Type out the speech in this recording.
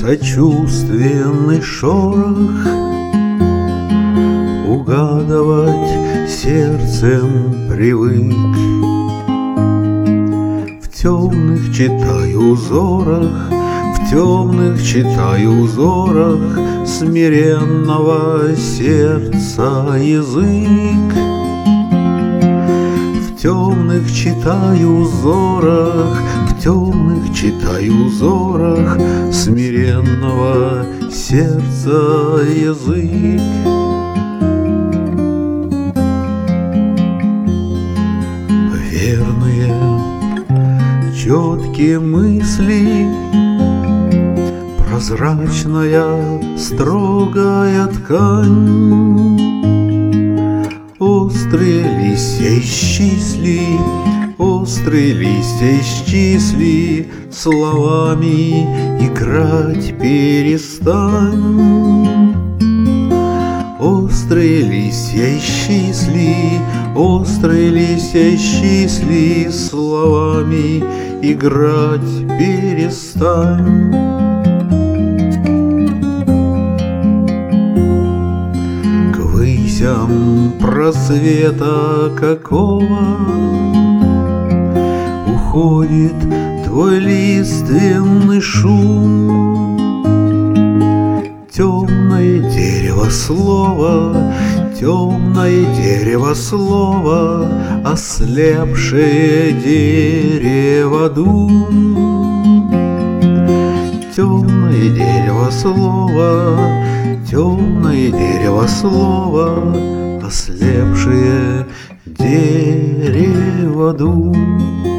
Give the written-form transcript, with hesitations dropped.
сочувственный шорох угадывать сердцем привык. В темных читаю узорах, в темных читаю узорах смиренного сердца язык. В темных читаю узорах, в темных читаю узорах смиренного сердца язык. Верные, четкие мысли, прозрачная, строгая ткань, острые листья исчисли, острые листья исчисли, словами играть перестань. Острые листья исчисли, острые листья исчисли, словами играть перестань. К высям просвета какого уходит твой лиственный шум. Темное дерево слова, темное дерево слова, ослепшее дерево дум. Темное дерево слова, темное дерево слова, ослепшее дерево дум.